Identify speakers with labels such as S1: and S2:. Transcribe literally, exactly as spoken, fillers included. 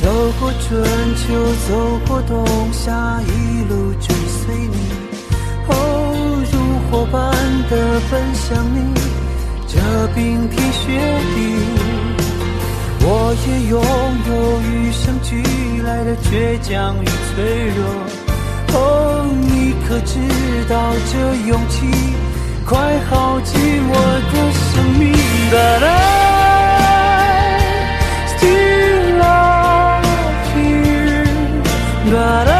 S1: 走过春秋，走过冬夏，一路追随你，哦，如火般的奔向你，这冰天雪地，我也拥有与生俱来的倔强与脆弱，哦，你可知道这勇气快耗尽我的生命。 But I still love you, but I